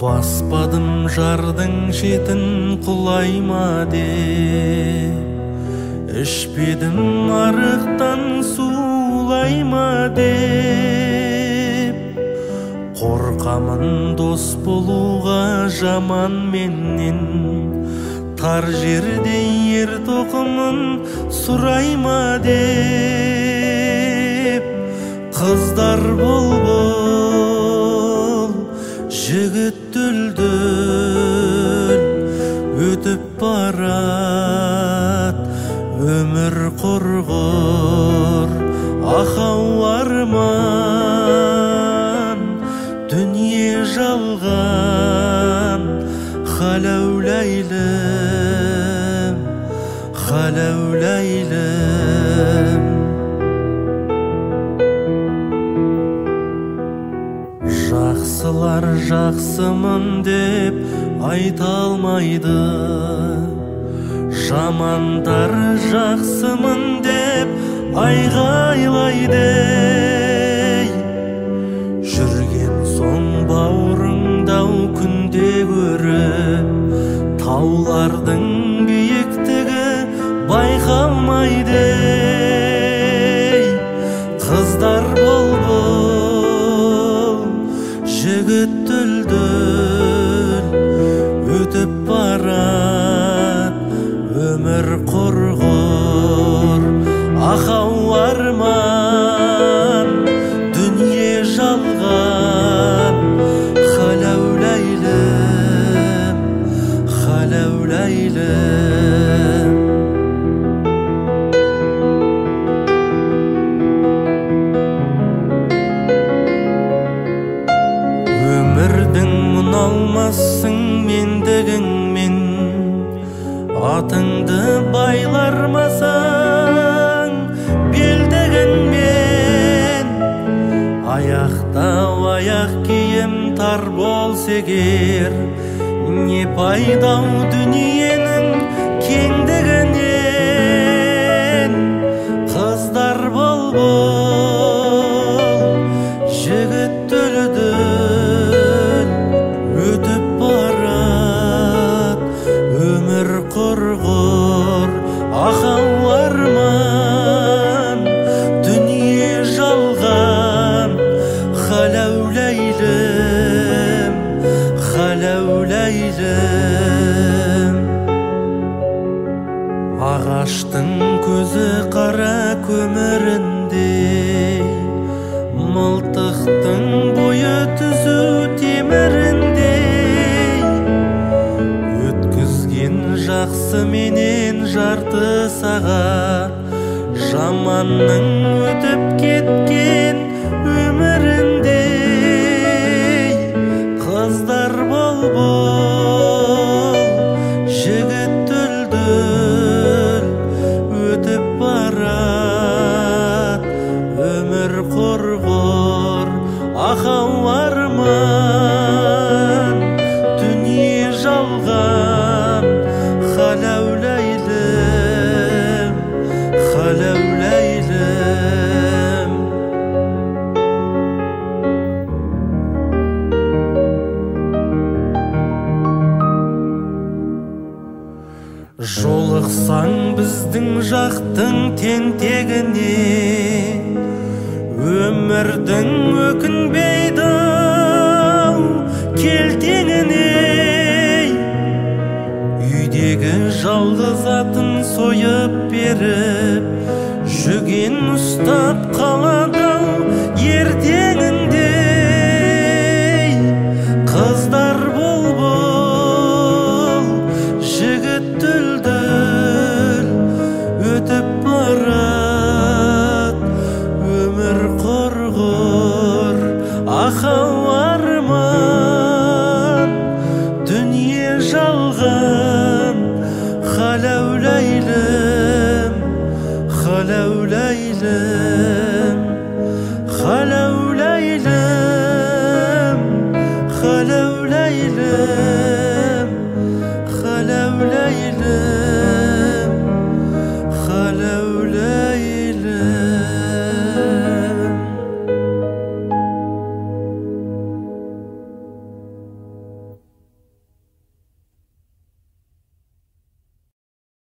Баспадым жардың шетін құлайма деп, ішпедім арықтан сулайма деп. Қорқамын дос болуға жаман менен, тар жерде ер тоқымын сұрайма деп. Қыздар бол, жігіт дүлдүл, өтіп барат өмір құрғыр. Ақау арман, дүние жалған, халәуләйлім, халәуләйлім. Жақсылар жақсымын деп айта алмайды, жамандар жақсымын деп айғайлайды. Жүрген соң бауырыңдау күнде көріп, таулардың биіктігі байқалмайды. Қыздар бол, жігіт дүлдүл, өтіп барат өмір құрғыр. Ақау арман, дүние жалған, халәуләйлім, халәуләйлім. Өмірдің мұналмассың мендігіңмен, атыңды байлармасаң белдігіңмен. Аяқтау аяқ киім тар болса егер, не пайдау дүниенің кеңдігінен. Қыздар бол, жігіт дүлдүл, өтіп барат өмір құрғыр. Ақау арман, дүние жалған, халәуләйлім, халәуләйлім. Ағаштың көзі қара көміріндей, мылтықтың бойы түзу теміріндей. Өткізген жақсы менен жарты сағат, жаманның өтіп кеткен өміріндей. Қыздар бол, жігіт дүлдүл, өтіп барат өмір құрғыр. Ақау арман, дүние жалған, халәуләйлім, халәуләйлім. Жолықсаң біздің жақтың тентегіне, өмірдің өкінбейді келтеңіне. Үйдегі жалғыз атын сойып беріп, жүген ұстап қалады ертеңіндей. Қыздар бол, жігіт дүлдүл, өтіп барат өмір құрғыр. Ақау арман, дүние жалған, халәуләйлім, халәуләйлім.